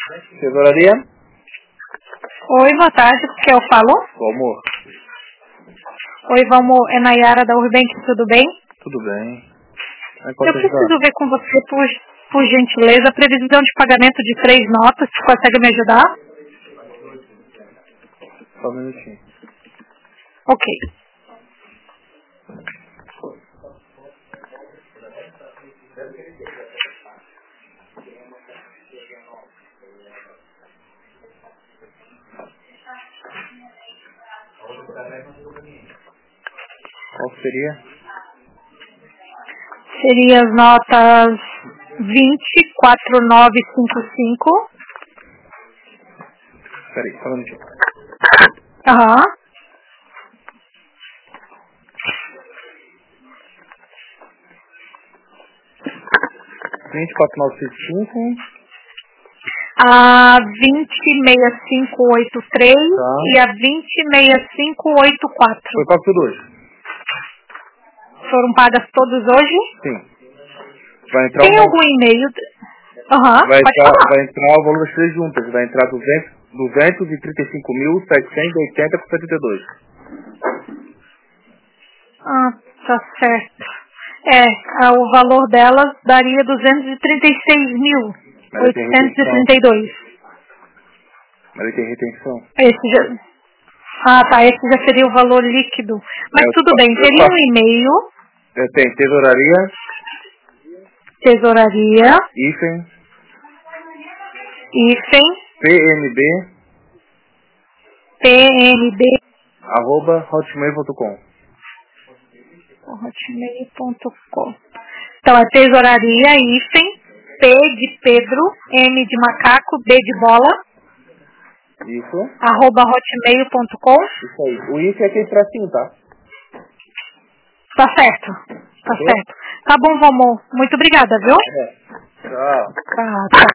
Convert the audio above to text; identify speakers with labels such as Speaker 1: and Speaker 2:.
Speaker 1: Tesouraria?
Speaker 2: Oi, boa tarde, com quem eu falo?
Speaker 1: Valmor.
Speaker 2: Oi, Valmor, é Nayara da Urbank, tudo bem?
Speaker 1: Tudo bem.
Speaker 2: Eu preciso ver com você, por gentileza, a previsão de pagamento de 3 notas, você consegue me ajudar?
Speaker 1: Só um minutinho.
Speaker 2: Ok.
Speaker 1: Qual seria?
Speaker 2: Seria as notas 204955.
Speaker 1: Peraí, só um minutinho.
Speaker 2: Aham.
Speaker 1: Vinte e 4955.
Speaker 2: A 206583
Speaker 1: Tá.
Speaker 2: e a 206584.
Speaker 1: Foi pago tudo hoje?
Speaker 2: Foram pagas todas hoje?
Speaker 1: Sim. Vai entrar
Speaker 2: Tem algum e-mail? Aham,
Speaker 1: vai
Speaker 2: pode falar.
Speaker 1: entrar o valor das três juntas. Vai entrar 235.780,72.
Speaker 2: Ah, tá certo. O valor delas daria 236.832.
Speaker 1: Mas ele tem retenção.
Speaker 2: Esse já... Ah, tá, esse já seria o valor líquido. Mas tudo bem, teria um e-mail,
Speaker 1: Tem tesouraria,
Speaker 2: tesouraria,
Speaker 1: hífen,
Speaker 2: PNB,
Speaker 1: @hotmail.com.
Speaker 2: hotmail.com. Então, é tesouraria, P de Pedro, M de macaco, B de bola,
Speaker 1: Isso.
Speaker 2: @hotmail.com.
Speaker 1: Isso aí. O hífen é aquele tracinho, tá?
Speaker 2: Tá certo. Tá certo. Tá bom, Valmor. Muito obrigada, viu?
Speaker 1: Tchau.
Speaker 2: Tá.